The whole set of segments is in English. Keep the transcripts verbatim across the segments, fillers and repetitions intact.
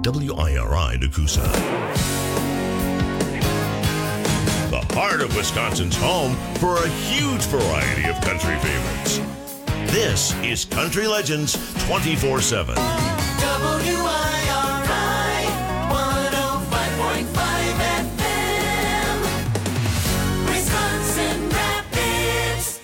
W I R I Nakusa. The heart of Wisconsin's home for a huge variety of country favorites. This is Country Legends twenty-four seven. W I R I one oh five point five F M, Wisconsin Rapids.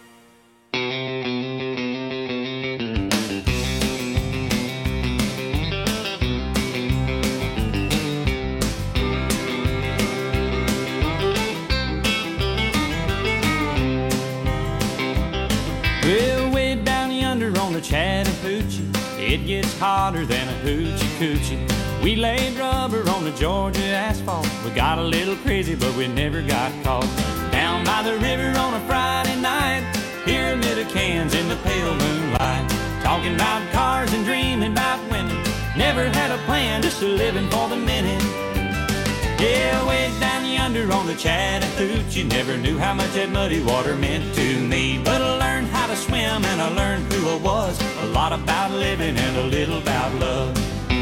Well, way down yonder on the Chattahoochee, it gets hotter than a hoochie coochie. We laid rubber on the Georgia asphalt. We got a little crazy, but we never got caught. Down by the river on a Friday night, pyramid of cans in the pale moonlight. Talking about cars and dreaming about women. Never had a plan, just a living for the minute. Yeah, way down yonder on the Chattahoochee, never knew how much that muddy water meant to me. But I learned how to swim and I learned who I was. A lot about living and a little about love.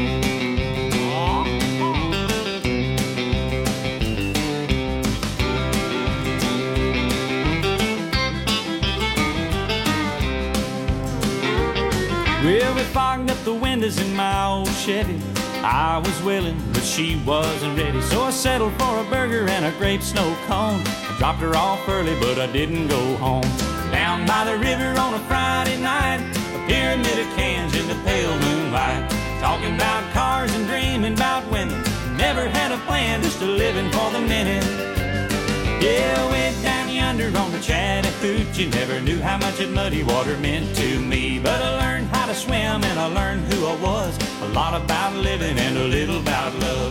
Well, we fogged up the windows in my old Chevy. I was willing, but she wasn't ready. So I settled for a burger and a grape snow cone. I dropped her off early, but I didn't go home. Down by the river on a Friday night, a pyramid of cans in the pale moonlight. Talking about cars and dreaming about women. Never had a plan, just a living for the minute. Yeah, way down yonder on the Chattahoochee, never knew how much that muddy water meant to me. But I learned how to swim and I learned who I was. A lot about living and a little about love.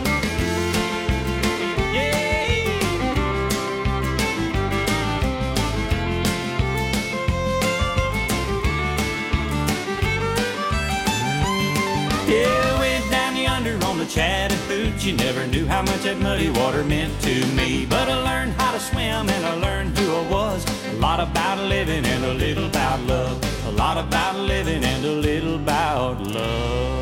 Yeah. Yeah, way down yonder on the Chattahoochee, never knew how much that muddy water meant to me. But I learned how to swim and I learned who I was. A lot about living and a little about love. A lot about living and a little about love.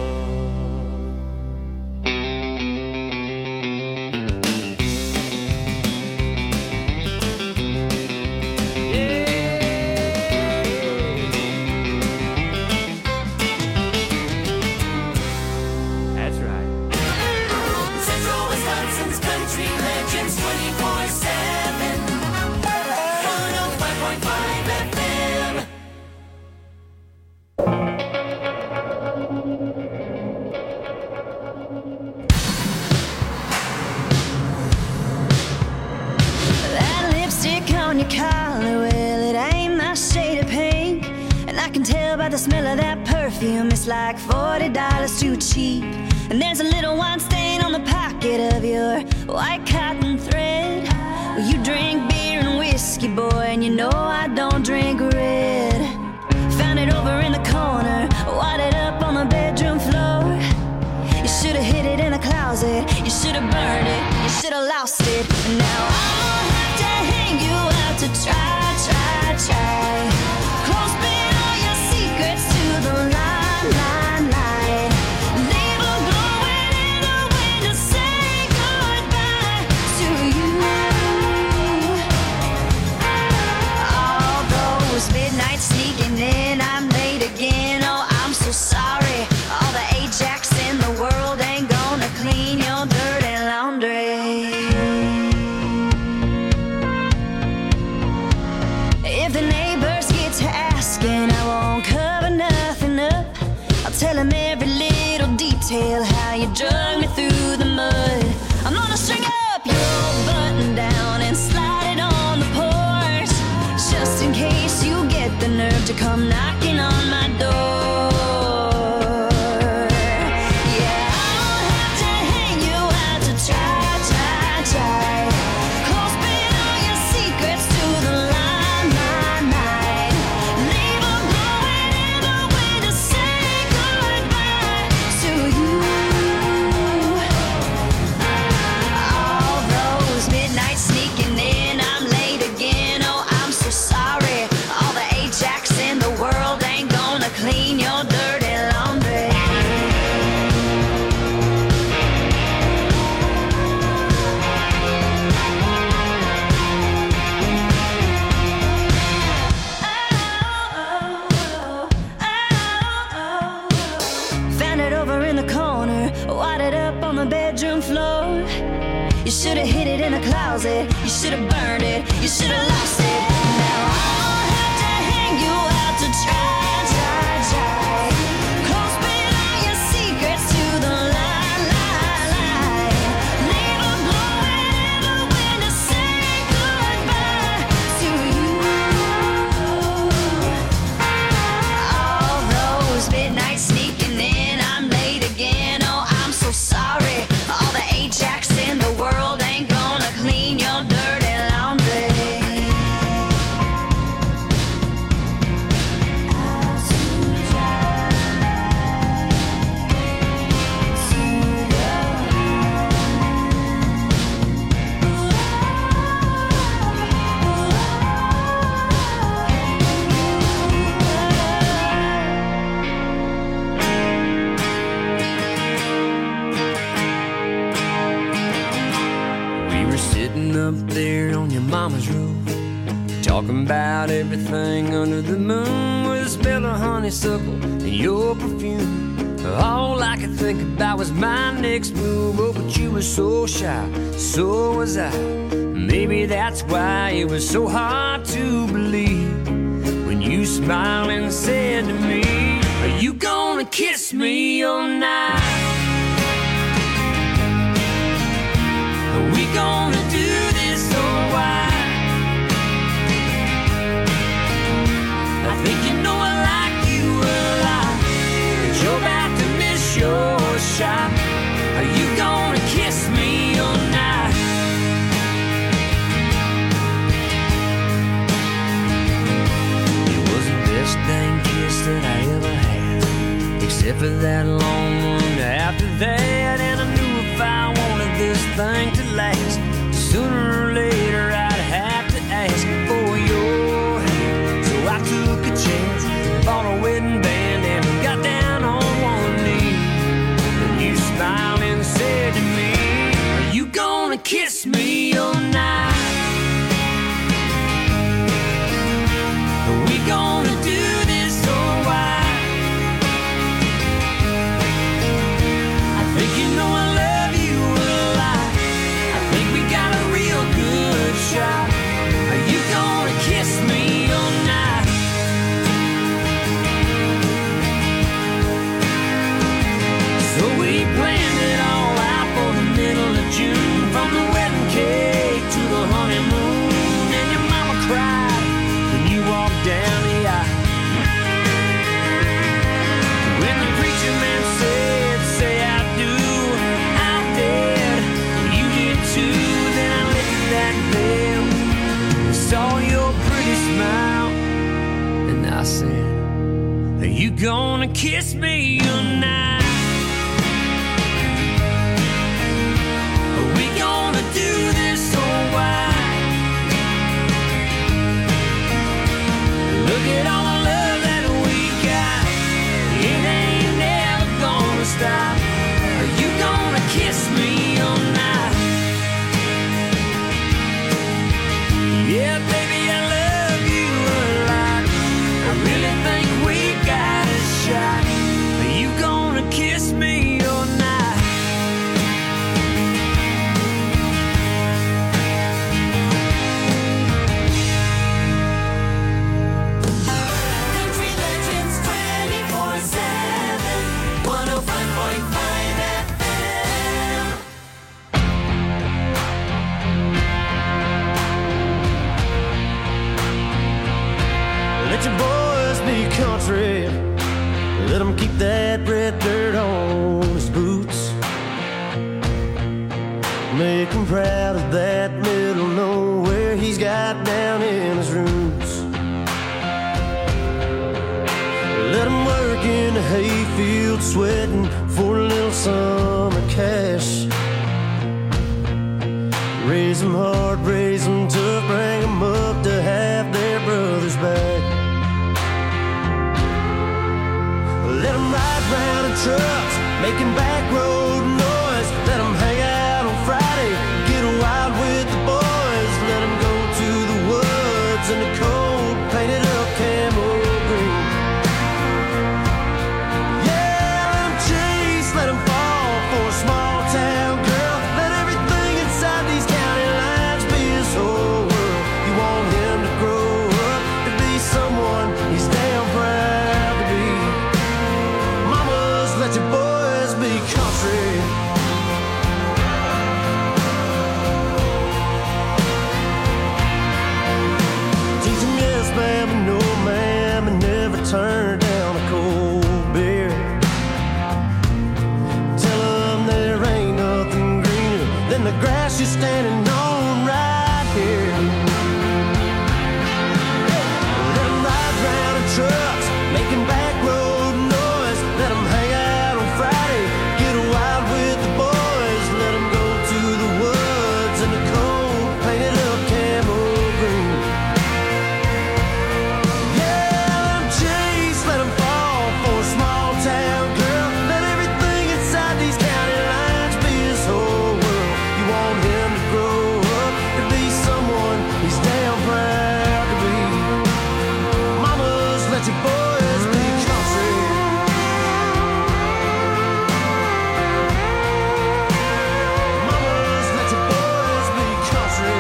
The smell of that perfume is like forty dollars too cheap. And there's a little wine stain on the pocket of your white cotton thread. Well, you drink beer and whiskey, boy, and you know I don't drink red. Found it over in the corner, wadded up on the bedroom floor. You should've hid it in a closet, you should've burned it, you should've lost it. And now I'll have to hang you out to try, try, try. Clothespin to the line, line, line. Leave a blowing in the wind to say goodbye to you. All those midnights sneaking in, I'm late again. Oh, I'm so sorry. All the Ajax in the world ain't gonna clean your dirty laundry. If the neighbors get to asking, I won't cover nothing up. I'll tell them every little detail, how you drug me through the mud. I'm gonna string up your old button down and slide it on the porch, just in case you get the nerve to come knocking on my door. Yeah, I'll have to hang you out to try, try, try. Clothespin all your secrets to the line, line, line. Leave a blowing in the wind to say goodbye to you. on the bedroom floor. You should have hid it in a closet. You should have burned it. You should have lost it. Now I'll have to hang you out to try, try, try. Close spill all your secrets to the light, light, light. Leave a blowing ever when to say goodbye to you. All those midnights sneaking in, I'm late again. Oh, I'm so sorry. All the Ajax in the world ain't gonna clean your dirty laundry. We were sitting up there on your mama's roof, talking about everything under the moon, with the smell of honeysuckle and your perfume. All I could think about was my next move. Oh, but you were so shy, so was I. Maybe that's why it was so hard to believe when you smiled and said to me, are you gonna kiss me all night? Are we gonna do this or why? I think you know I like you a lot, but you're about to miss your shot. Are you gonna kiss me all night? It was the best dang kiss that I ever had, except for that long one after that. And I knew if I wanted this thing to last, sooner or later I'd have to ask for your hand. So I took a chance, bought a wedding band, and got down on one knee. And you smiled and said to me, are you gonna kiss me all night? Are we gonna do this or why? I think you know I love you a lot. I think we got a real good shot. Are you gonna kiss me all night? So we planned it all out for the middle of June, from the wedding cake to the honeymoon. And your mama cried when you walked down the aisle. When the preacher man said, say I do, I did. You did too. Then I lifted that veil, saw your pretty smile, and I said, are you gonna kiss me tonight? Are we gonna do this or why? Look at all the love that we got, it ain't never gonna stop. Are you gonna kiss me all night? Yeah, baby, I love you a lot. I really think we got a shot. Are you gonna kiss me all night? Country Legends twenty-four seven, one oh five point five F M. Let your boys be country. Let them keep that red dirt on his boots. Make him proud of that middle nowhere he's got down in his roots. Let him work in the hayfield, sweating for a little summer cash. Raise them hard, raise them tough, bring them up to have their brothers back. Let them ride round in trucks, making back road noise. Let them hang out on Friday, get wild with the boys. Let them go to the woods in the cold, painted up camo green. Yeah, let them chase, let them fall for a small town just standing on right here. Let them ride round in trucks, making back road noise. Let them hang out on Friday, get wild with the boys. Let them go to the woods in the cold, painted up camo green. Yeah, let them chase, let them fall for a small town girl. Let everything inside these county lines be his whole world. You want him to grow up to be someone he's damn proud to be. Mamas, let your boys be country. Mamas, let your boys be country.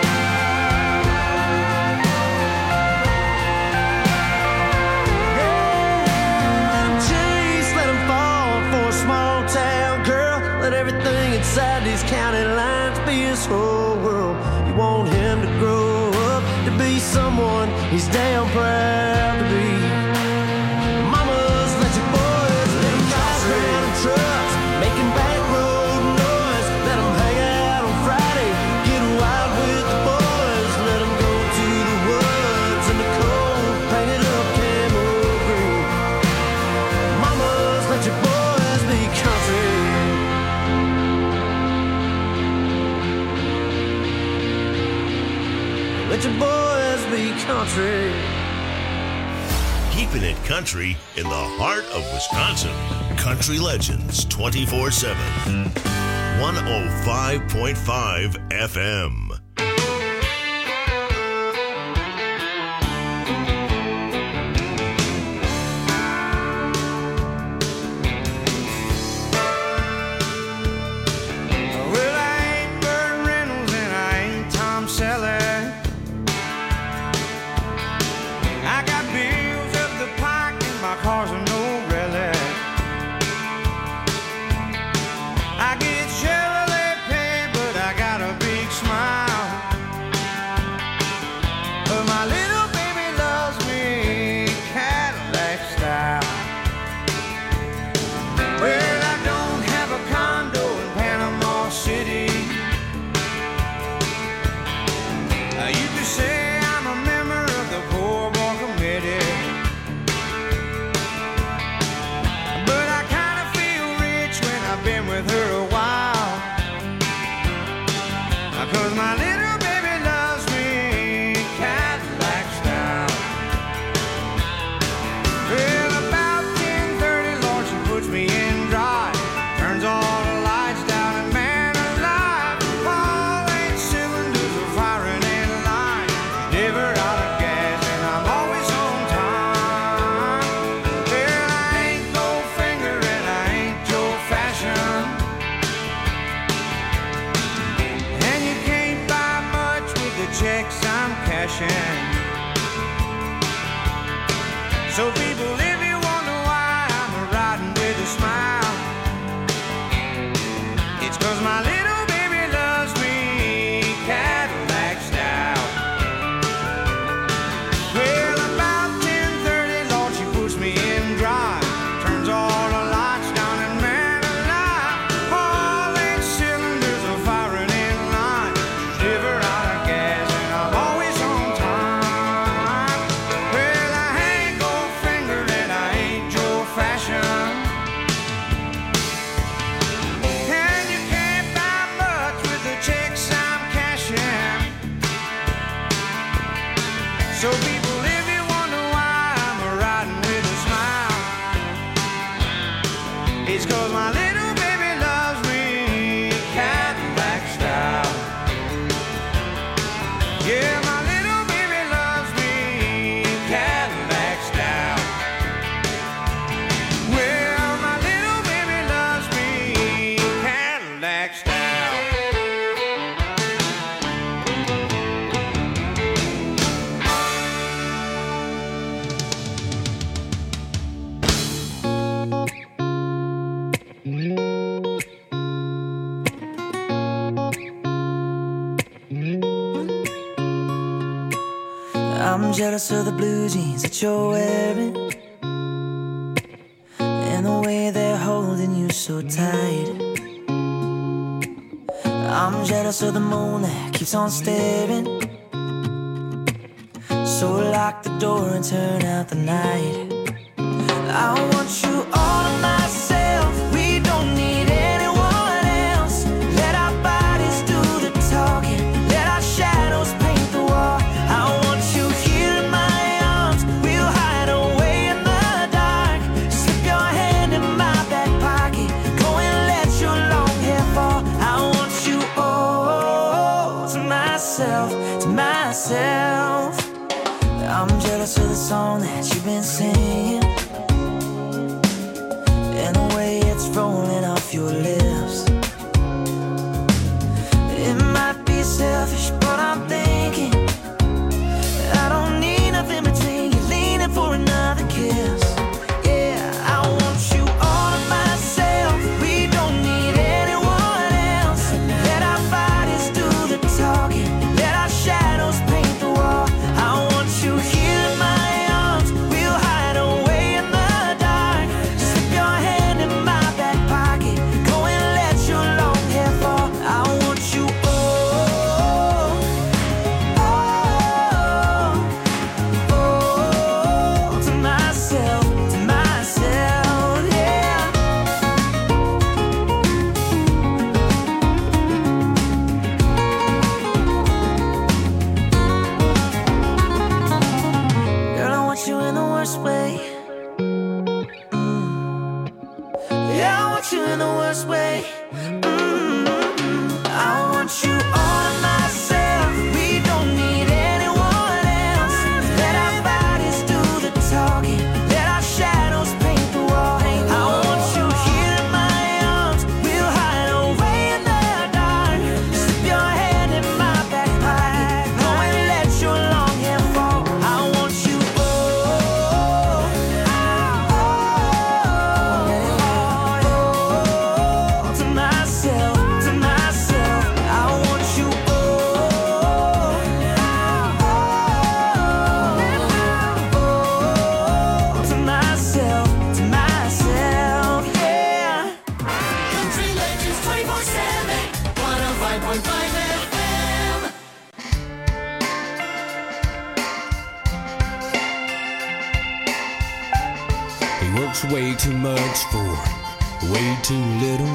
Let 'em chase, let 'em fall for a small town girl. Let everything inside these county lines be his whole world. You want him to grow up to be someone he's damn proud to be. Mamas, let your boys be country. Ride around in trucks, making back road noise. Let 'em hang out on Friday, get wild with the boys. Let 'em go to the woods in the cold, painted up camo green. Mamas, let your boys be country. Let your boys be country. Keeping it country in the heart of Wisconsin. Country Legends twenty-four seven. one oh five point five F M. Well, I ain't Burt Reynolds and I ain't Tom Selleck. I got bills up the pike and my car's a no relic. I get Chevrolet pay, but I got a big smile. But my little baby loves me Cadillac style. Well, I don't have a condo in Panama City. Uh, you could say I'm a member of the Poor Boy Committee. But I kind of feel rich when I've been with her a while. Uh, Cause my little baby loves me Cadillac style. Well, about ten thirty, Lord, she puts me in drive. Turns all the lights down and man alive. All eight cylinders are firing in line. Never out of gas and I'm always on time. Well, I ain't Goldfinger and I ain't Joe Fashion. And you can't buy much with the checks I'm cashing. So people, if you wonder why I'm riding with a smile, it's 'cause my little baby loves me Cadillac style. Well, about ten thirty, Lord, she puts me in drive. Turns all the lights down and man alive. All eight cylinders are firing in line. Never out of gas and I'm always on time. Well, I ain't Goldfinger and I ain't Joe Fashion. And you can't buy much with the checks I'm cashing. So people, if you wonder why I'm riding with a smile, it's 'cause my little baby loves me Cadillac style. Yeah, my little baby loves me Cadillac style. Well, my little baby loves me Cadillac style. I'm jealous of the blue jeans that you're wearing, and the way they're holding you so tight. I'm jealous of the moon that keeps on staring. So lock the door and turn out the night. I want you all to myself. We don't need anyone else. Let our bodies do the talking. Let our shadows paint the wall. I want you here in my arms. We'll hide away in the dark. Slip your hand in my back pocket. Go and let your long hair fall. I want you all to myself, to myself. I'm jealous of the song that you've been singing, and the way it's rolling off your lips. It might be selfish, but I'm thinking I don't need nothing between you, leaning for another kiss. Yeah, I want you all to myself. We don't need anyone else. Let our bodies do the talking. Let our shadows paint the wall. I want you here in my arms. We'll hide away in the dark. Slip your hand in my back pocket. Go and let your long hair fall. I want you all, all, all to myself, to myself, yeah. Girl, I want you in the worst way. Mm. Yeah, I want you in the worst way. Mm. I want you all to myself. We don't need anyone else. Let our bodies do the talking. Let our shadows paint the wall. I want you here in my arms. We'll hide away in the dark. Slip your hand in my back pocket. Go and let your long hair fall. I want you all, all to myself, to myself. I want you all, all to myself, to myself, yeah. Country Legends twenty-four seven, one oh five point five F M. He works way too much for way too little.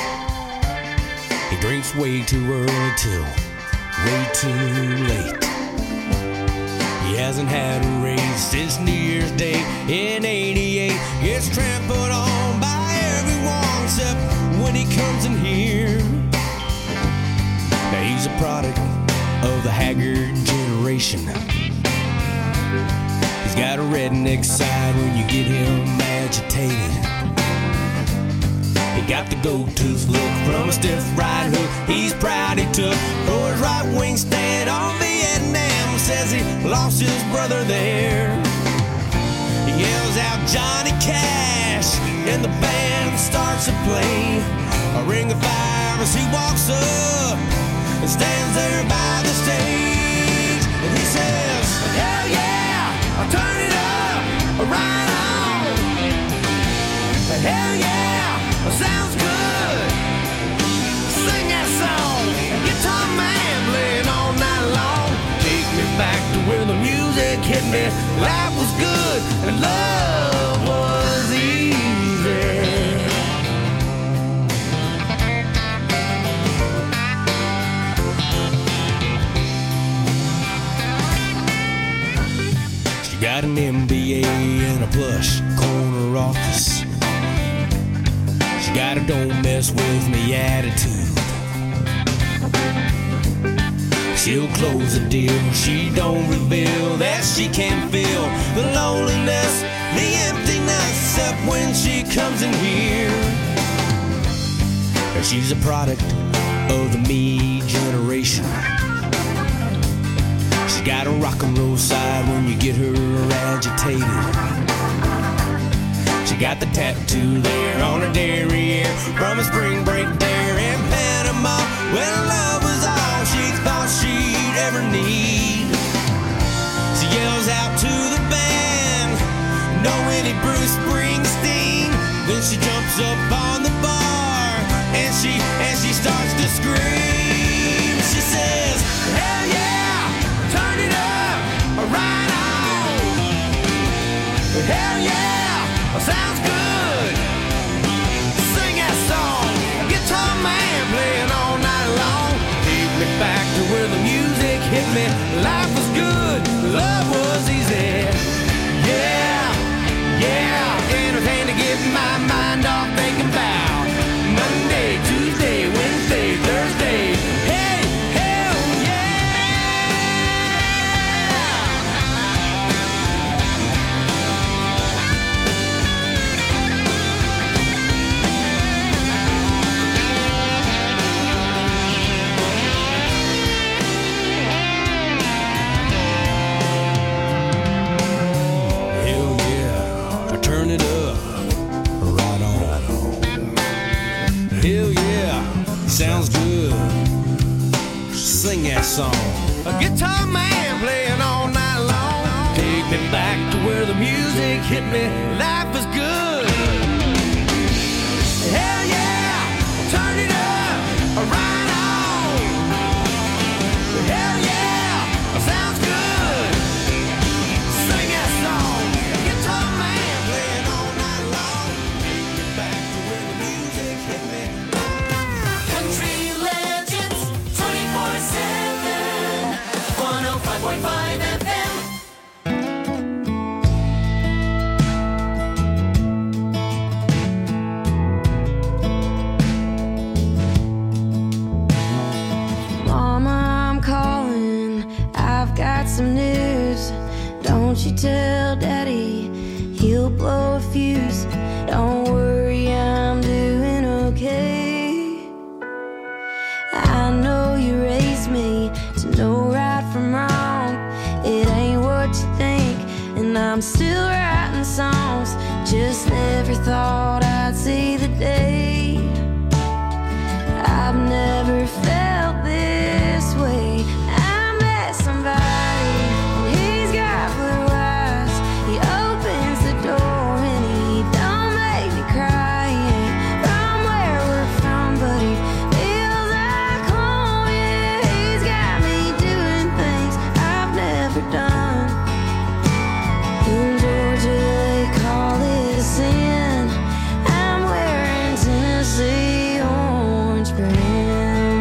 He drinks way too early till way too late. He hasn't had a raise since New Year's Day in eighty-eight. Gets trampled on by everyone except when he comes in here. Now he's a product of the haggard generation. He's got a redneck side when you get him agitated. He got the gold-tooth look from a stiff right hook he's proud he took for his right wing stand on Vietnam. Says he lost his brother there. He yells out Johnny Cash and the band starts to play. A ring of fire as he walks up and stands there by the stage. And he says, hell yeah, I'll turn it up, right on. Hell yeah, sounds good. Sing that song, guitar man playing all night long. Take me back to where the music hit me. Life was good and love was easy. She got an M B A and a plush corner office. She got a don't mess with me attitude. She'll close the deal, she don't reveal that she can feel the loneliness, the emptiness, except when she comes in here. And she's a product of the me generation. She's got a rock and roll side when you get her agitated. She got the tattoo there on her derriere from a spring break there in Panama, when love was all she thought she'd ever need. She yells out to the band, "No any Bruce Springsteen." Then she jumps up on the bar and she and she starts to scream. Hell yeah, sounds good. Sing that song. A guitar man playing all night long. Take me back to where the music hit me. Life is good. Hell yeah, turn it up, right on. Hell yeah, sounds good. Sing that song. Guitar man playing all night long. Take me back to where the music hit me. Country Legends twenty-four seven, one oh five point five F M. Mama, I'm calling. I've got some news. Don't you tell Daddy, he'll blow a fuse. Don't worry, I'm doing okay. I know you raised me to know right from wrong. It ain't what you think, and I'm still writing songs. Just never thought I'd see the day. I've never felt this way. I met somebody, and he's got blue eyes. He opens the door and he don't make me cry. He ain't from where we're from, but he feels like home. Yeah, he's got me doing things I've never done. In Georgia they call it a sin. I'm wearing Tennessee orange for him.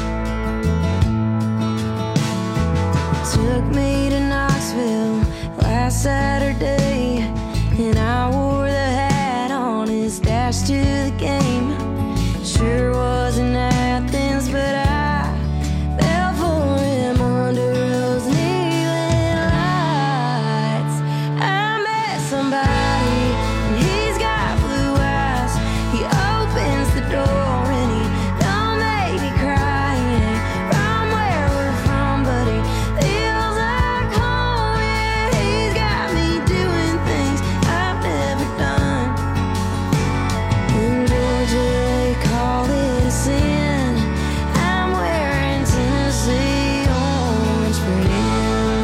Took me to Knoxville last Saturday, and I wore the hat on his dash to the game. Sure was in Athens, but I fell for him under those neon lights. I met somebody, and he's got blue eyes. He opens the door and he don't make me cry. He ain't from where we're from, but he feels like home. Yeah, he's got me doing things I've never done. In Georgia they call it a sin. I'm wearing Tennessee orange for him.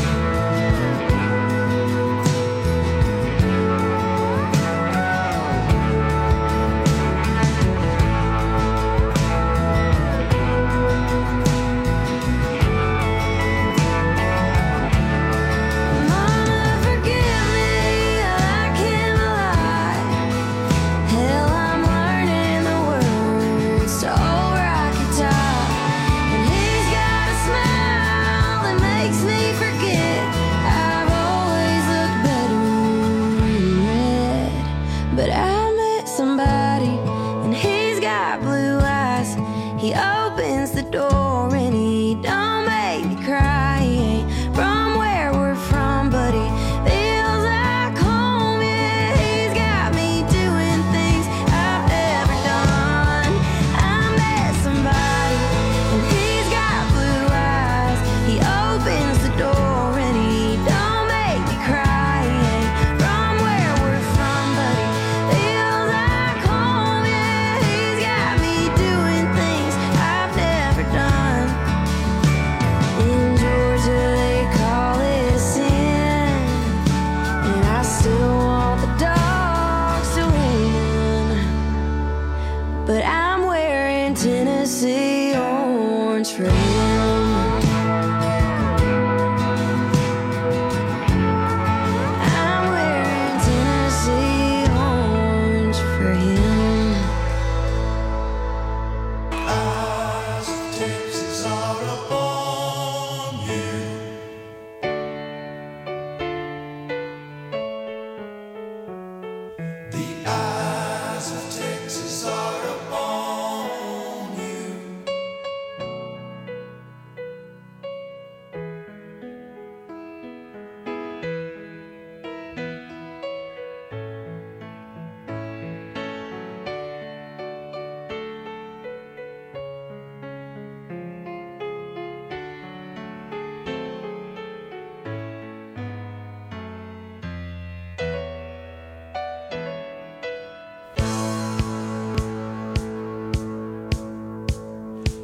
Mama, forgive me, I can't lie. Hell, I'm learning the words to Old Rocky Top. And he's got a smile that makes me forget I've always looked better in red. But I met somebody, and he's got blue eyes. He opens the door and he don't make me cry. He ain't from where we're from, but he feels like home. Yeah, he's got me doing things I've never done. I met somebody, and he's got blue eyes. He opens the door and he don't make me cry. He ain't from where we're from, but he feels like home. Yeah, he's got me doing things I've never done. In Georgia they call it a sin, and I still want the dogs to win. But I'm wearing Tennessee orange for him. I'm wearing Tennessee orange for him. Eyes of Texas are upon you. The eyes of Texas are upon you.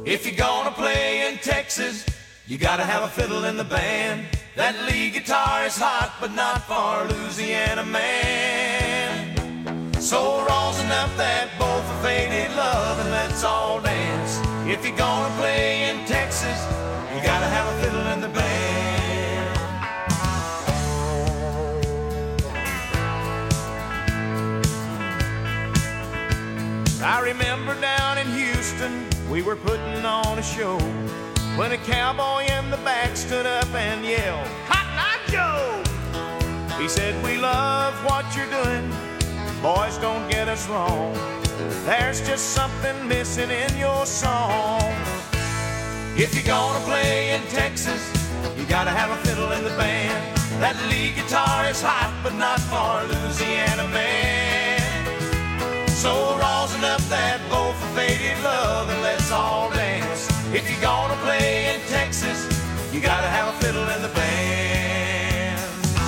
If you're gonna play in Texas, you gotta have a fiddle in the band. That lead guitar is hot, but not for Louisiana man. So rosin up that bowl for faded love and let's all dance. If you're gonna play in Texas, you gotta have a fiddle in the band. I remember down in Houston, we were putting on a show when a cowboy in the back stood up and yelled, "Cotton Eye Joe!" He said, "We love what you're doing, boys, don't get us wrong. There's just something missing in your song. If you're gonna play in Texas, you gotta have a fiddle in the band. That lead guitar is hot, but not for Louisiana man. So rosin up that bowl for faded love and let's all dance. If you're gonna play in Texas, you gotta have a fiddle in the band."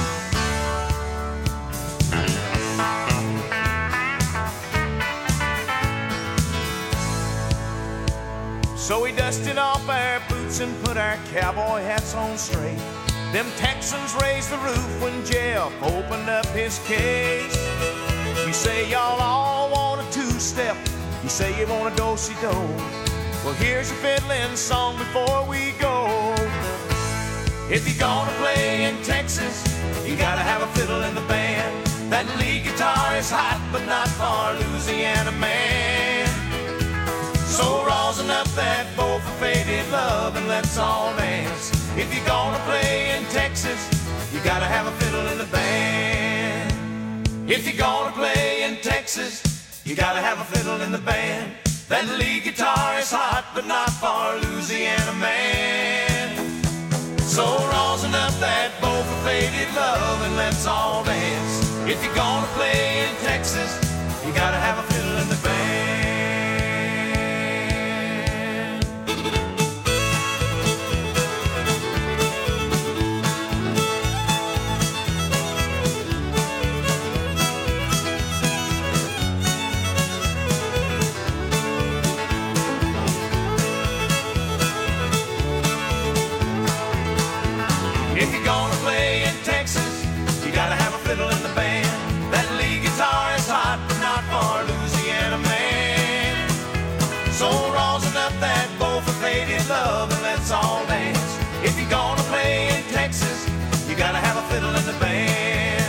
So we dusted off our boots and put our cowboy hats on straight. Them Texans raised the roof when Jeff opened up his case. You say y'all all want a two-step, you say you want a do-si-do. Well, here's a fiddling song before we go. If you're gonna play in Texas, you gotta have a fiddle in the band. That lead guitar is hot, but not for Louisiana man. So rosin up that bowl for faded love and let's all dance. If you're gonna play in Texas, you gotta have a fiddle in the band. If you're gonna play in Texas, you gotta have a fiddle in the band. That lead guitar is hot, but not for Louisiana man. So rosin up that bowl for faded love and let's all dance. If you're gonna play in Texas, you gotta have a fiddle in the band. If you're gonna play in Texas, you gotta have a fiddle in the band. That lead guitar is hot, but not for Louisiana man. So rosin up that bowl for faded love and let's all dance. If you're gonna play in Texas, you gotta have a fiddle in the band.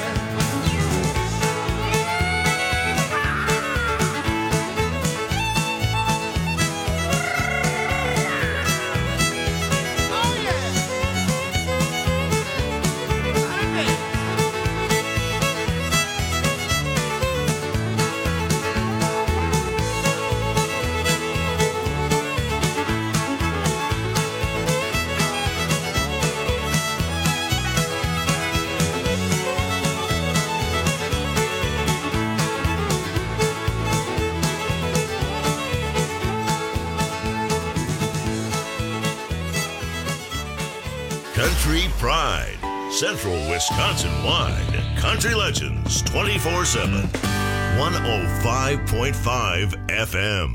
Country Pride, Central Wisconsin-wide. Country Legends twenty-four seven. one oh five point five F M.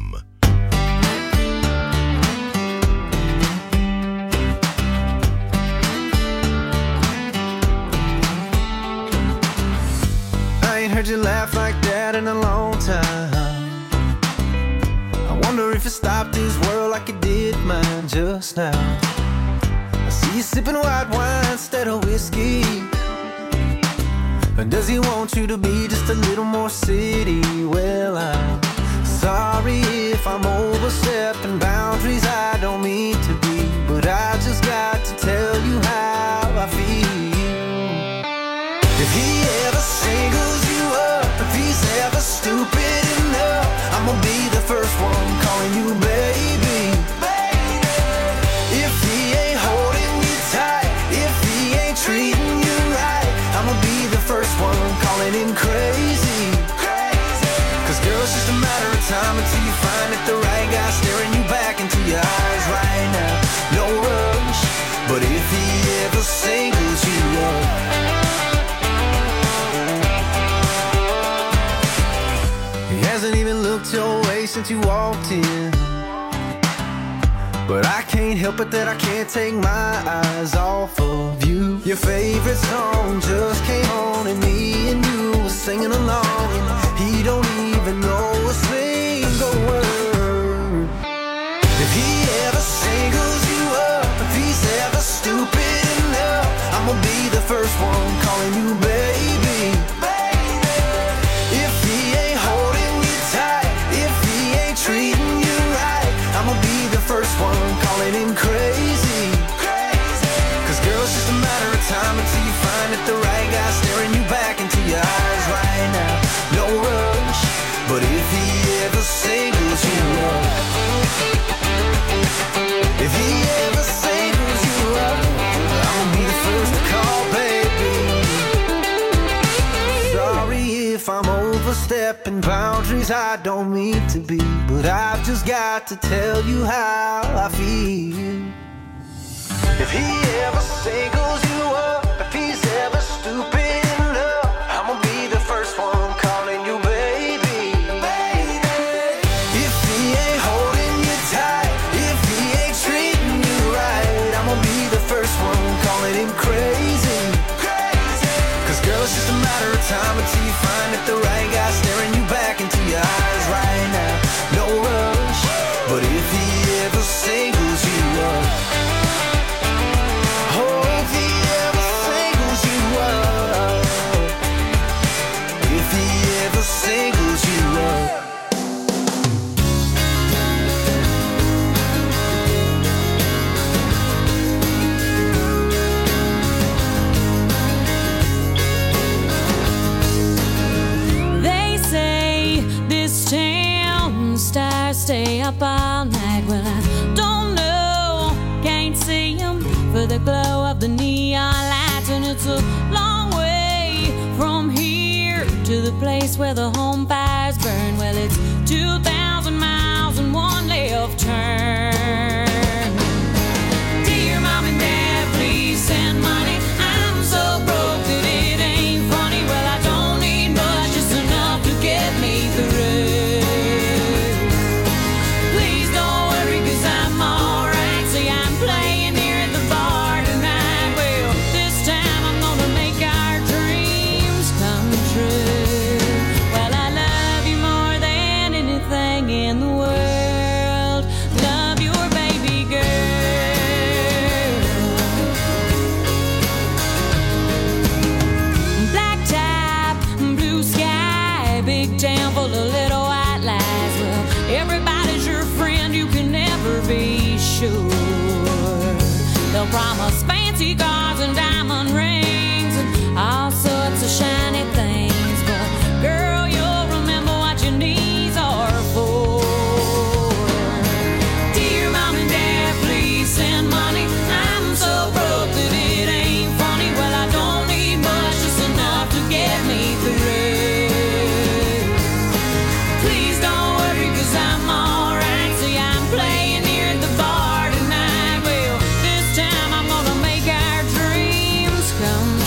I ain't heard you laugh like that in a long time. I wonder if it stopped this world like it did mine just now. I see you sipping white wine instead of whiskey. Or does he want you to be just a little more city? Well, I'm sorry if I'm overstepping boundaries I don't mean to be, but I just got to tell you how I feel. If he ever singles you up, if he's ever stupid enough, I'm gonna be the first one calling you baby. If he ain't holding you tight, if he ain't treating you right, I'ma be the first one calling him crazy. Cause girl, it's just a matter of time until you find that the right guy staring you back into your eyes right now. No rush, but if he ever singles you up, he hasn't even looked your way since you walked in. but I can't help it that I can't take my eyes off of you. Your favorite song just came on and me and you were singing along, and he don't even know a single word. If he ever singles you up, if he's ever stupid enough, I'ma be the first one calling you baby. If he ain't holding you tight, if he ain't treating you right, I'ma be the first one calling him crazy. Cause girl, it's just a matter of time until you find that the right guy staring you back into your eyes right now. No rush, but if he ever singles you up, if he ever singles you up, I'ma be the first to call, baby. Sorry if I'm overstepping boundaries I don't mean to be, but I've just got to tell you how I feel. If he ever singles you up, if he's ever stupid enough, I'ma be the first one calling you baby. If he ain't holding you tight, if he ain't treating you right, I'ma be the first one calling him crazy. Cause girl, it's just a matter of time until you find that the right guy staring you back into your eyes right now. No rush, but if he ever singles you up, oh, if he ever singles you up, if he ever singles you up. They say this town stars stay up all night. Well, I don't know, can't see them for the glow of the neon lights, and it's a long way from here to the place where the home fires burn. Well, it's two thousand miles and one left turn. Dear mom and dad, please send money. I'm so broke that it ain't funny. Well, I don't need much, just enough to get me through. Please don't worry, cause I'm alright. See, I'm playing here at the bar tonight. Well, this time I'm gonna make our dreams come true. Well, I love you more than anything in the world. Love your baby girl. Black top, blue sky, big town full of little white lies. Well, everybody's your friend, you can never be sure. They'll promise fancy cars and diamond rings and all sorts of shiny things, but girl, you'll remember what your knees are for. Dear mom and dad, please send money. I'm so broke that it ain't funny. Well, I don't need much, just enough to get me through. Please don't worry, cause I'm alright. See, I'm playing here at the bar tonight. Well, this time I'm gonna make our dreams come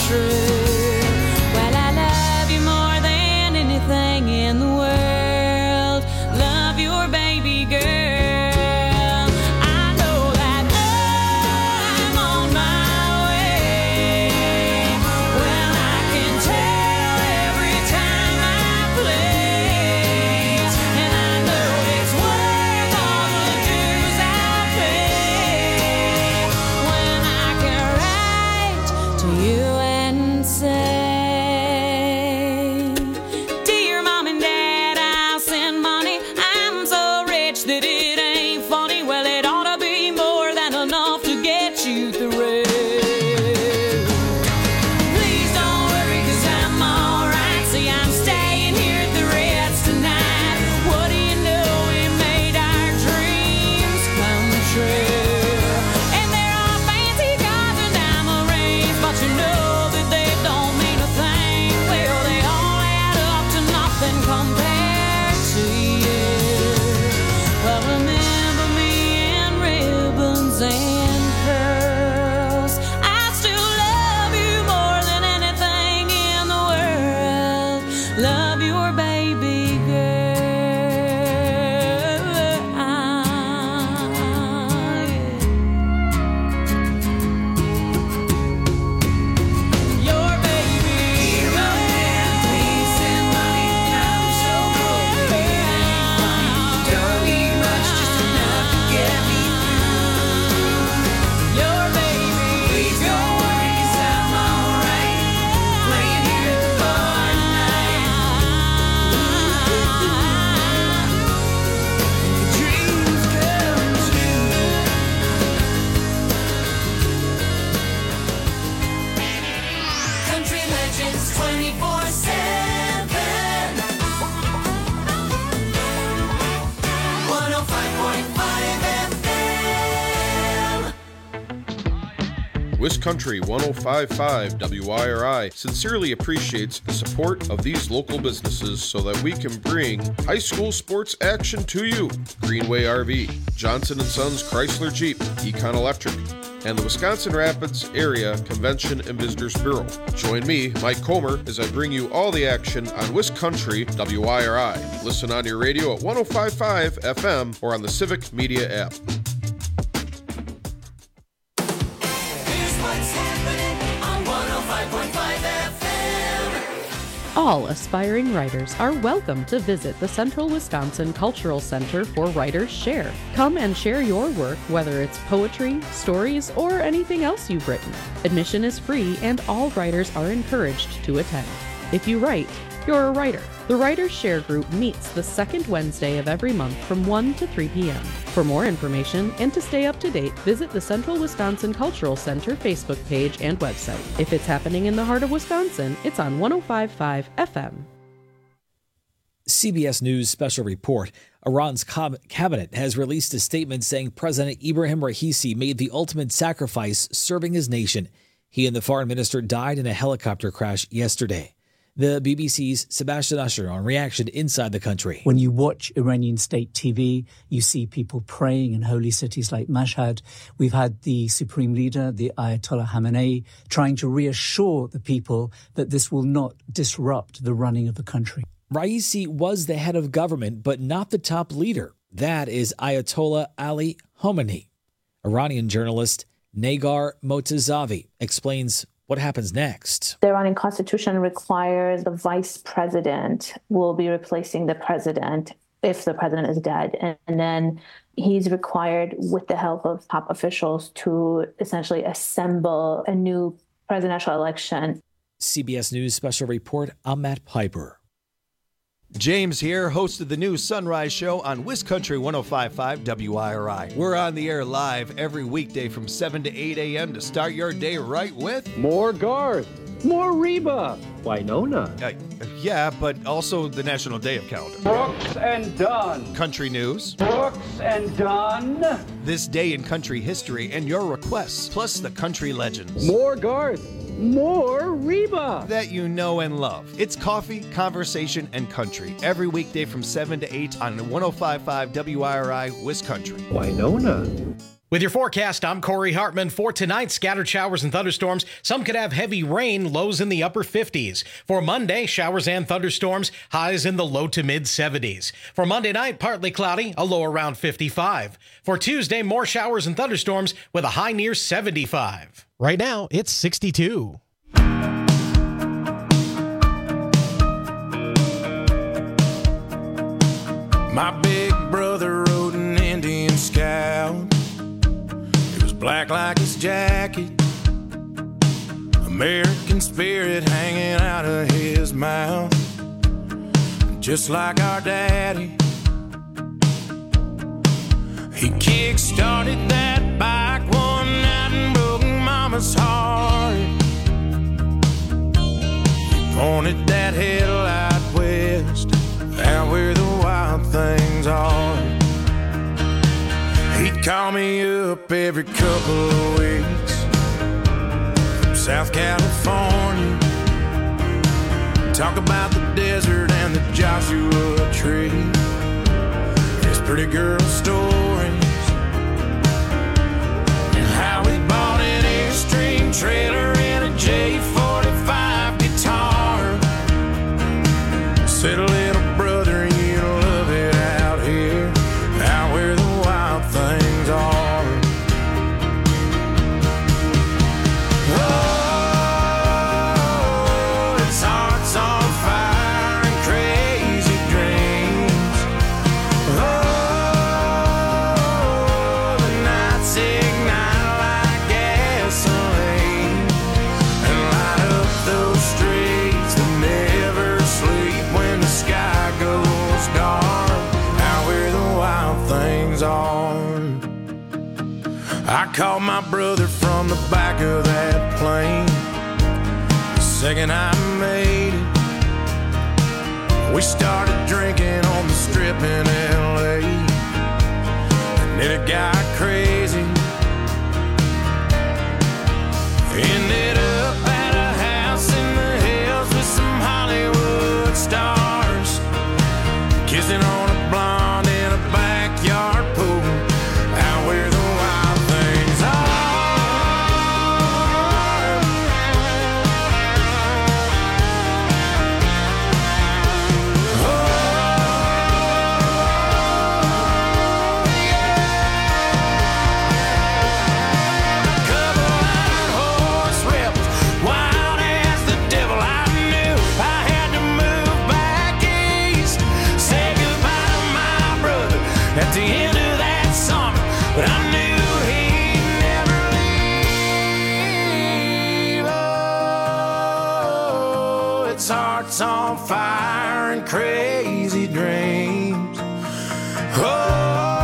Wiscountry one oh five point five W I R I sincerely appreciates the support of these local businesses so that we can bring high school sports action to you. Greenway R V, Johnson and Sons Chrysler Jeep, Econ Electric, and the Wisconsin Rapids Area Convention and Visitors Bureau. Join me, Mike Comer, as I bring you all the action on Wiscountry W I R I. Listen on your radio at one oh five point five F M or on the Civic Media app. Here's what's happening on one oh five point five F M. All aspiring writers are welcome to visit the Central Wisconsin Cultural Center for Writers Share. Come and share your work, whether it's poetry, stories, or anything else you've written. Admission is free and all writers are encouraged to attend. If you write, you're a writer. The Writers Share Group meets the second Wednesday of every month from one to three p.m. For more information and to stay up to date, visit the Central Wisconsin Cultural Center Facebook page and website. If it's happening in the heart of Wisconsin, it's on one oh five point five F M. C B S News special report. Iran's cabinet has released a statement saying President Ibrahim Raisi made the ultimate sacrifice serving his nation. He and the foreign minister died in a helicopter crash yesterday. The B B C's Sebastian Usher on reaction inside the country. When you watch Iranian state T V, you see people praying in holy cities like Mashhad. We've had the supreme leader, the Ayatollah Khamenei, trying to reassure the people that this will not disrupt the running of the country. Raisi was the head of government, but not the top leader. That is Ayatollah Ali Khamenei. Iranian journalist Nagar Motazavi explains what happens next. The Iranian constitution requires the vice president will be replacing the president if the president is dead. And then he's required, with the help of top officials, to essentially assemble a new presidential election. C B S News special report, I'm Matt Piper. James here, host of the new Sunrise Show on Wiscountry one oh five point five W I R I. We're on the air live every weekday from seven to eight a.m. to start your day right with more Garth, more Reba, Winona. Uh, yeah, but also the National Day of Calendar. Brooks and Dunn. Country news. Brooks and Dunn. This day in country history and your requests, plus the country legends. More Garth. More Reba that you know and love. It's coffee, conversation, and country every weekday from seven to eight on one oh five point five W I R I Wiscountry. Winona. With your forecast, I'm Corey Hartman. For tonight, scattered showers and thunderstorms. Some could have heavy rain, lows in the upper fifties. For Monday, showers and thunderstorms, highs in the low to mid seventies. For Monday night, partly cloudy, a low around fifty-five. For Tuesday, more showers and thunderstorms with a high near seventy-five. Right now, it's sixty-two. My big brother rode an Indian Scout. It was black like his jacket, American spirit hanging out of his mouth, just like our daddy. He kick-started that bike one night and broke Mama's heart. He pointed that headlight west, out where the wild things are. He'd call me up every couple of weeks from South California, talk about the desert and the Joshua Tree, his pretty girl stories, and how he bought an Airstream trailer and a J forty-five guitar. Said, little brother, you love it out here, out where the wild things are. Oh, its heart's on fire and crazy dreams. Oh, the nights ignite like gasoline and light up those streets that never sleep when the sky goes dark, out where the wild things are. I called my brother from the back of that plane the second I made it. We started drinking on the strip in L A, and then it got crazy. but I knew he'd never leave. Oh, its heart's on fire and crazy dreams. Oh.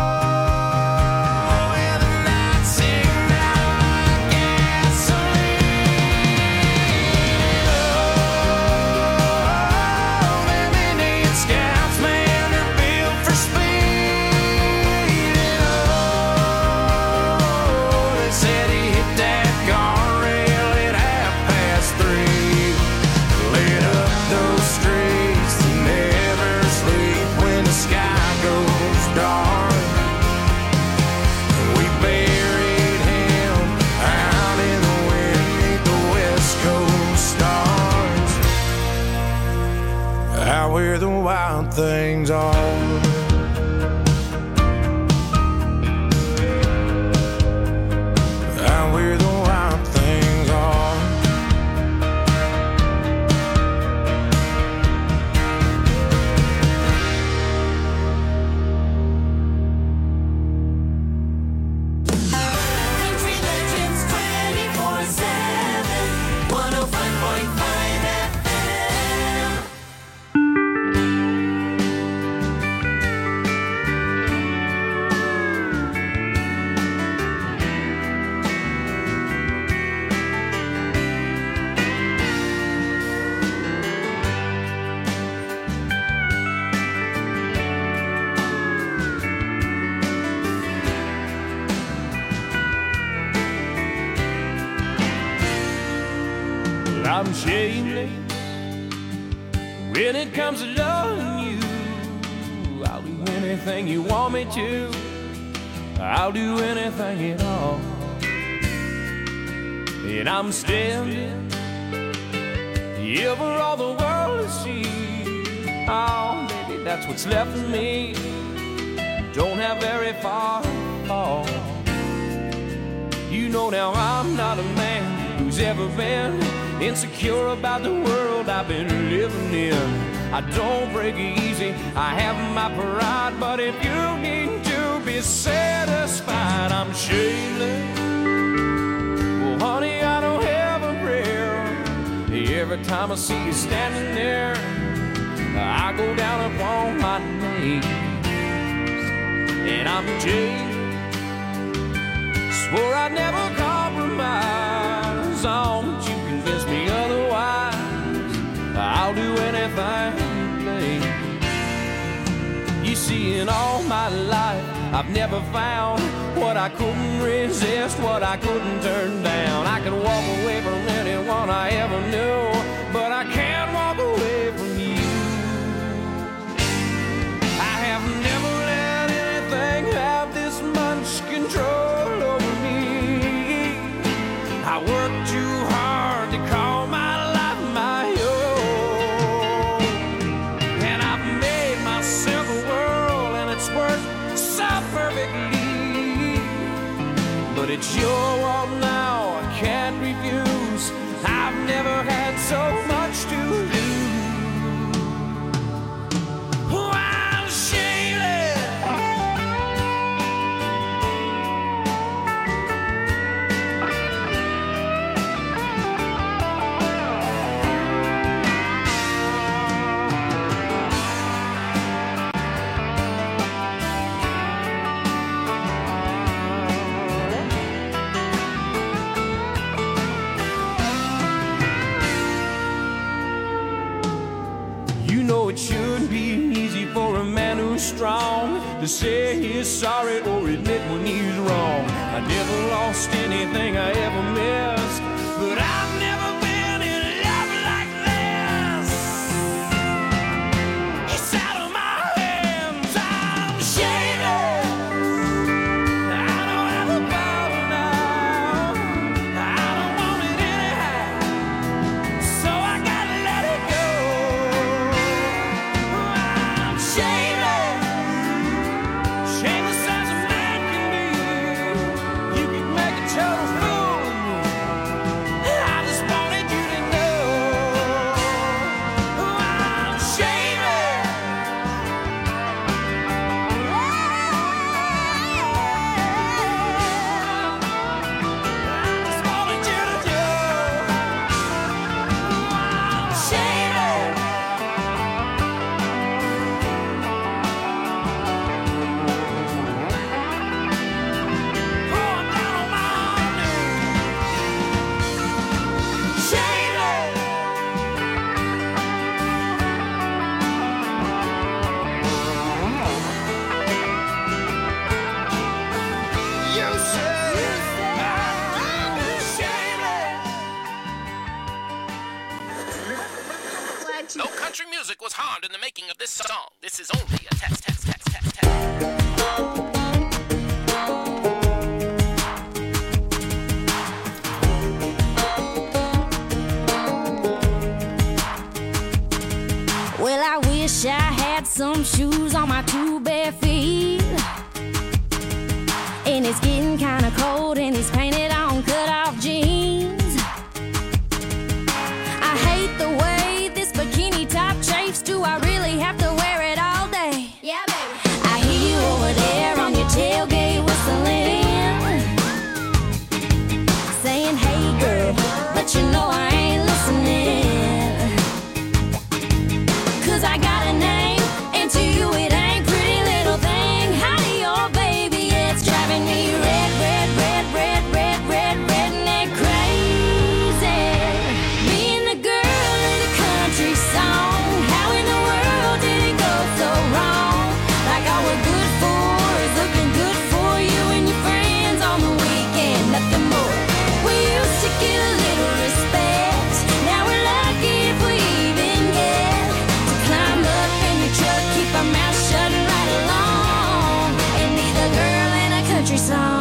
Where the wild things are. Out where the wild things are. Country Legends twenty-four seven, one oh five point five F M. I'm shameless when it comes to loving you. I'll do anything you want me to. I'll do anything at all. And I'm standing here for all the world to see. Oh, baby, that's what's left of me. Don't have very far to fall. You know now I'm not a man who's ever been insecure about the world I've been living in. I don't break easy, I have my pride, but if you need to be satisfied, I'm shameless. Well, honey, I don't have a prayer. Every time I see you standing there, I go down upon my knees. And I'm jaded, swore I'd never compromise on you. Convince me otherwise, I'll do anything, babe. You see, in all my life, I've never found what I couldn't resist, what I couldn't turn down. I could walk away from anyone I ever knew, but I can't walk away from you. I have never let anything have this much control over me. I work too hard to call my life my own, and I've made myself a world, and it's worked so perfectly. But it's your world now, I can't refuse. I've never had so much to lose. Oh, I'm shameless. You know it shouldn't be easy for a man who's strong to say he's sorry or admit when he's wrong. I never lost anything I ever missed, but I've never been in love like this. It's out of my hands, I'm shameless. I don't have the power now, I don't want it anyhow, so I gotta let it go. I'm shameless, shameless as a man can be. You can make a total fool of me. some shoes on my two bare feet. And it's getting kinda cold and he's painted on cut-off jeans. I hate the way this bikini top chafes. Do I really have to wear it all day? Yeah, baby. I hear you over there on your tailgate whistling, saying, hey girl, but you know I ain't listening. Cause I got a name, and to you it ain't pretty little thing. Howdy, oh baby, it's driving me red, red, red, red, red, red, redneck crazy. Being the girl in a country song, how in the world did it go so wrong? Like all we're good for is looking good for you and your friends on the weekend, nothing more. We used to get a little respect, now we're lucky if we even get to climb up in your truck, keep our mouths shut and ride along, and be the girl in a country song.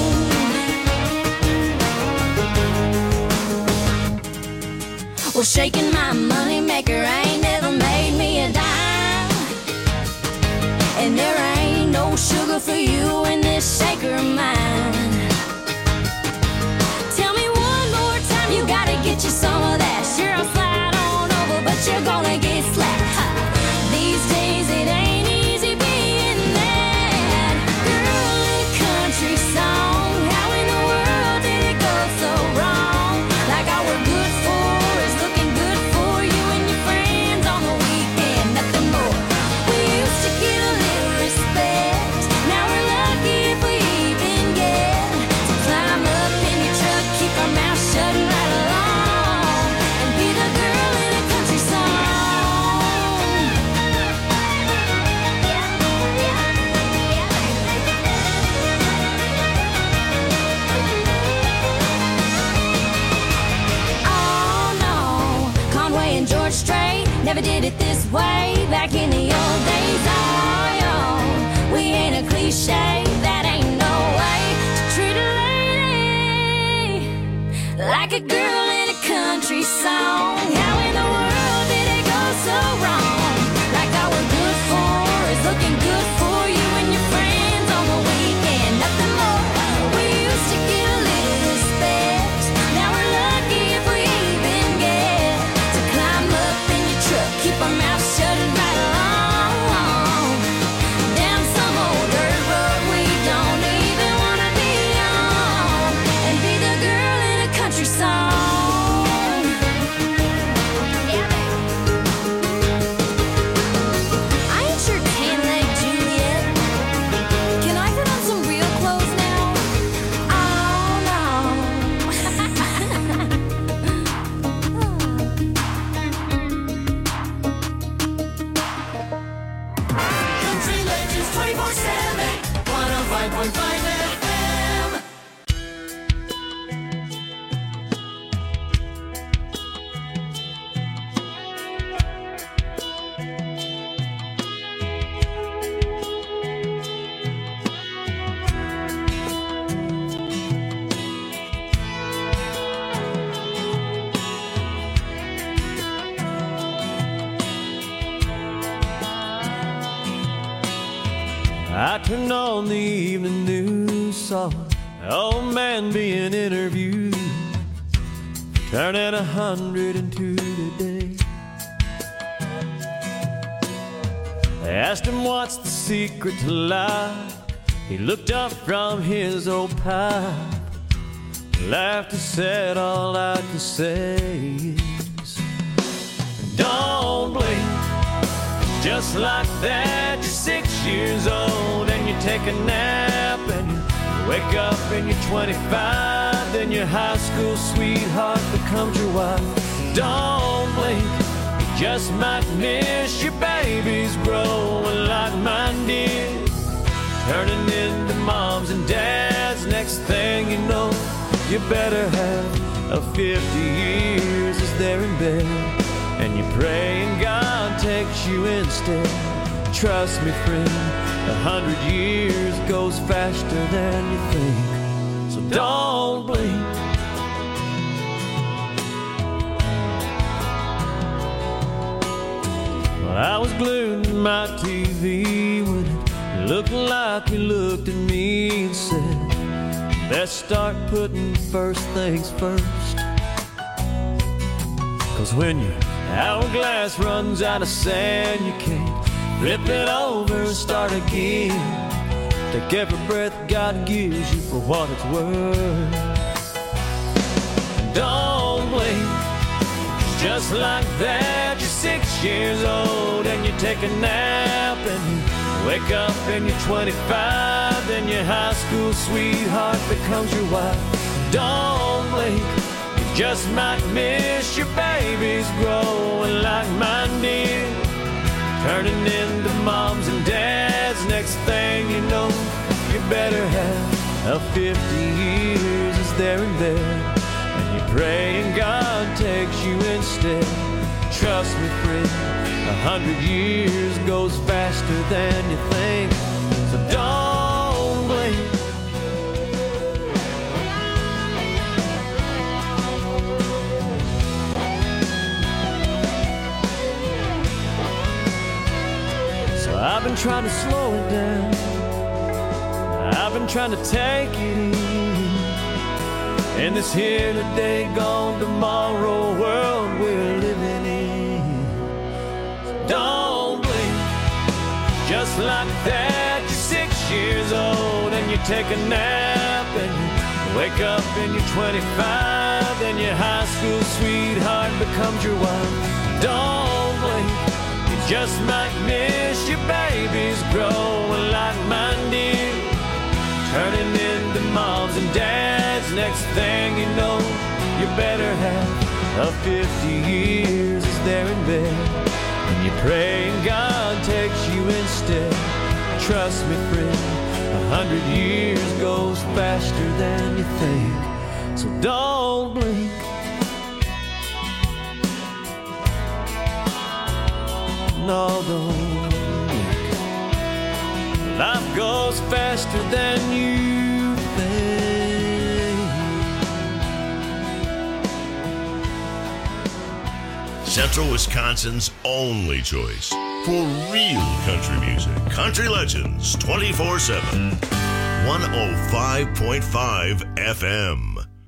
Well, shaking my money maker ain't never made me a dime, and there ain't no sugar for you in this shaker of mine. Tell me one more time, you gotta get you some of that. Sure, I'll slide on over, but you're gonna get slapped. Ha. These days it ain't easy being that girl in a country song. How in the world did it go so wrong? Like all we're good for is looking good for you and your friends on the weekend, nothing more. We used to get a little respect, now we're lucky if we even get to climb up in your truck, keep our mouths shut and ride along, and be the girl in a country song. Oh no, Conway and George Strait never did it this way back in the old days. Oh, yo, we ain't a cliche, that ain't no way to treat a lady like a girl in a country song. How in the world did it go so wrong? Like all we're good for is looking good for you and your friends on the weekend, nothing more. We used to get a little respect, now we're lucky if we even get to climb up in your truck, keep our mouths shut and ride along, down some old dirt road we don't even wanna be on, and be the girl in a country song. I ain't your tan-leg Juliet. Can I put on some real clothes now? Oh no. Country Legends twenty-four seven, one oh five point five F M. I turned on the evening news, saw an old man being interviewed, turning a hundred and two today. They asked him what's the secret to life. He looked up from his old pipe, laughed and said, all I can say is, don't blink. Just like that, you're six years old and you take a nap and you wake up and you're twenty-five. Then your high school sweetheart becomes your wife. Don't blink, you just might miss your babies growing like mine did, turning into moms and dads. Next thing you know, you better have a fifty years as they're in bed, and you pray and God takes you instead. Trust me, friend, a hundred years goes faster than you think, so don't blink. Well, I was glued and my T V when it looked like you looked at me and said, let's start putting first things first. Cause when your hourglass runs out of sand, you can't flip it over and start again. Take every breath God gives you for what it's worth. Don't blink, just like that. You're six years old and you take a nap and you wake up and you're twenty-five. Then your high school sweetheart becomes your wife. Don't blink, you just might miss your babies growing like mine did, turning into moms and dads. Next thing you know, you better have a fifty years is there and there, and you pray and God takes you instead. Trust me, friend, a hundred years goes faster than you think, so don't blink. I've been trying to slow it down, I've been trying to take it easy in this here today, gone tomorrow world we're living in. Don't blink, just like that. You're six years old and you take a nap and you wake up and you're twenty-five. Then your high school sweetheart becomes your wife. Don't blink, just might miss your babies growing like mine did, turning into moms and dads. Next thing you know, you better have a fifty years is there in bed, and you pray and God takes you instead. Trust me, friend, a hundred years goes faster than you think, so don't blink. No, don't blink. Life goes faster than you think. Central Wisconsin's only choice for real country music. Country Legends twenty-four seven. one oh five point five F M.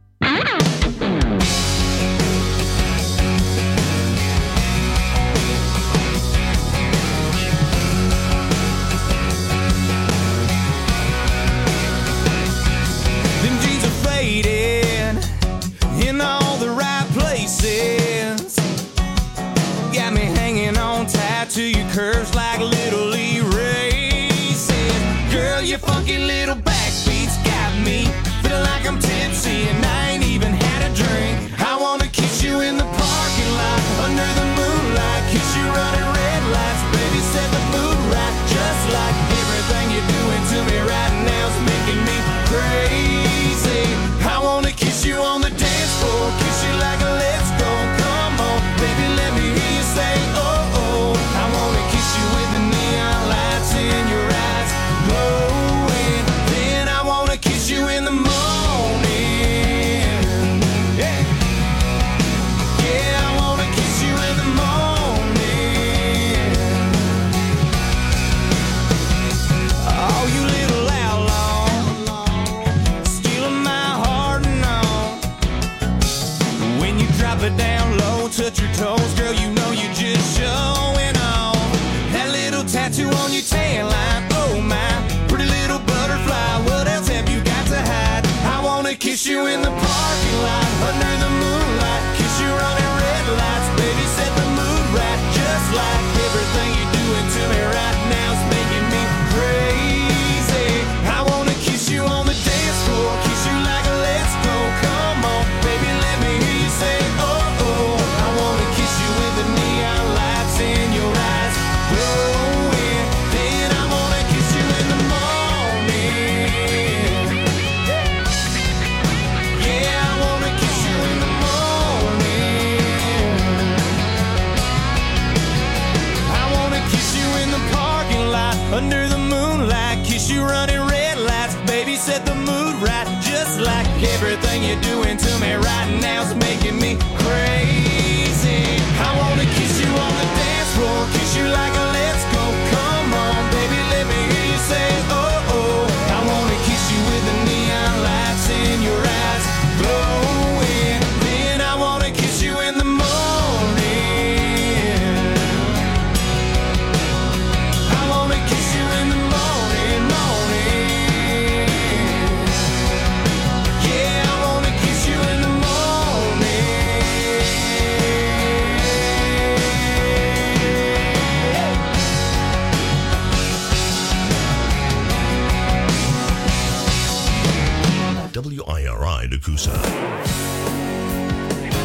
In all the right places, got me hanging on tight to your curves like little erases. Girl, your funky little backbeats got me feeling like I'm tipsy and I ain't even had a drink. I wanna kiss you in the parking lot under the moonlight, kiss you running red lights, baby, set the mood right. Just like everything you're doing to me right now's making me crazy. I wanna kiss you on the dance floor, kiss you like a let's go. Come on, baby, let me hear you say oh oh. I wanna kiss you with the neon lights in your eyes glowing. Then I wanna kiss you in the morning. Yeah, yeah, I wanna kiss you in the morning. Oh, you little outlaw, stealing my heart and all. When you drop it down low, touch your toes, girl, you know you're just showing off. That little tattoo on your tan line, oh my, pretty little butterfly, what else have you got to hide? I wanna kiss you in the parking lot, under the moonlight, kiss you running red lights, baby, set the mood right. Just like everything you're doing to me right now's making me crazy. I wanna kiss you on the dance floor, kiss you like a let's go. Come on, baby, let me hear you say oh oh. I wanna kiss you with the neon lights in your eyes glowing. Then I wanna kiss you in the morning. Yeah, I wanna kiss you in the morning. I wanna kiss you in the parking lot, under the moonlight, kiss you running red lights, baby, set the mood right. Just like everything you're doing to me right now's making me crazy. I wanna kiss you on the dance floor, kiss you like a let's go. W I R I Nakusa.